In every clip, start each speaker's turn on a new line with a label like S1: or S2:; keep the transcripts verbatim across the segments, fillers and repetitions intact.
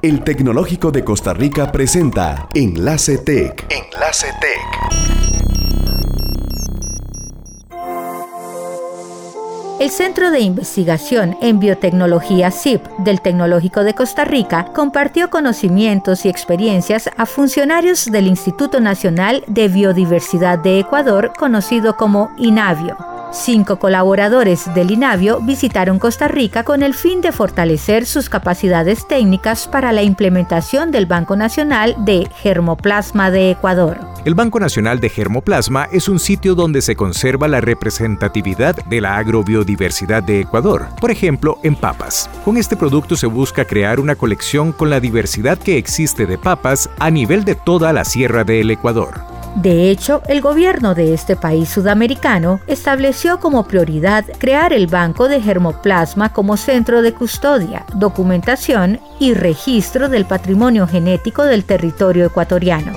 S1: El Tecnológico de Costa Rica presenta Enlace Tech. Enlace Tech.
S2: El Centro de Investigación en Biotecnología C I B del Tecnológico de Costa Rica compartió conocimientos y experiencias a funcionarios del Instituto Nacional de Biodiversidad de Ecuador, conocido como INABIO. Cinco colaboradores del INABIO visitaron Costa Rica con el fin de fortalecer sus capacidades técnicas para la implementación del Banco Nacional de Germoplasma de Ecuador.
S3: El Banco Nacional de Germoplasma es un sitio donde se conserva la representatividad de la agrobiodiversidad de Ecuador, por ejemplo, en papas. Con este producto se busca crear una colección con la diversidad que existe de papas a nivel de toda la sierra del Ecuador.
S2: De hecho, el gobierno de este país sudamericano estableció como prioridad crear el Banco de Germoplasma como centro de custodia, documentación y registro del patrimonio genético del territorio ecuatoriano.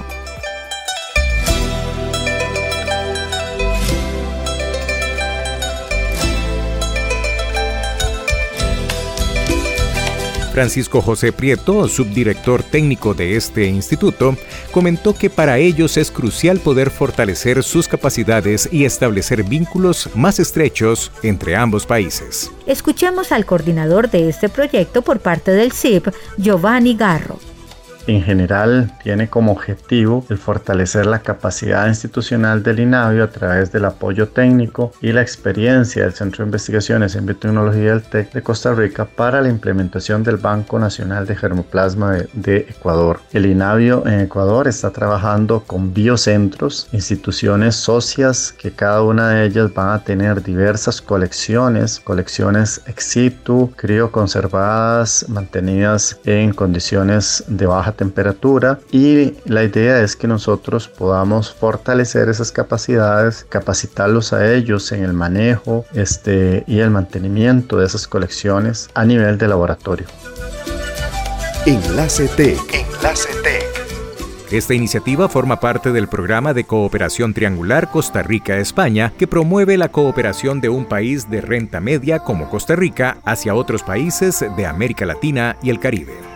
S3: Francisco José Prieto, subdirector técnico de este instituto, comentó que para ellos es crucial poder fortalecer sus capacidades y establecer vínculos más estrechos entre ambos países.
S2: Escuchemos al coordinador de este proyecto por parte del C I B, Giovanni Garro.
S4: En general, tiene como objetivo el fortalecer la capacidad institucional del INABIO a través del apoyo técnico y la experiencia del Centro de Investigaciones en Biotecnología del TEC de Costa Rica para la implementación del Banco Nacional de Germoplasma de, de Ecuador. El INABIO en Ecuador está trabajando con biocentros, instituciones socias que cada una de ellas van a tener diversas colecciones, colecciones ex situ, crioconservadas, mantenidas en condiciones de baja temperatura, y la idea es que nosotros podamos fortalecer esas capacidades, capacitarlos a ellos en el manejo este, y el mantenimiento de esas colecciones a nivel de laboratorio.
S1: Enlace Tech. Enlace Tech.
S3: Esta iniciativa forma parte del programa de cooperación triangular Costa Rica-España, que promueve la cooperación de un país de renta media como Costa Rica hacia otros países de América Latina y el Caribe.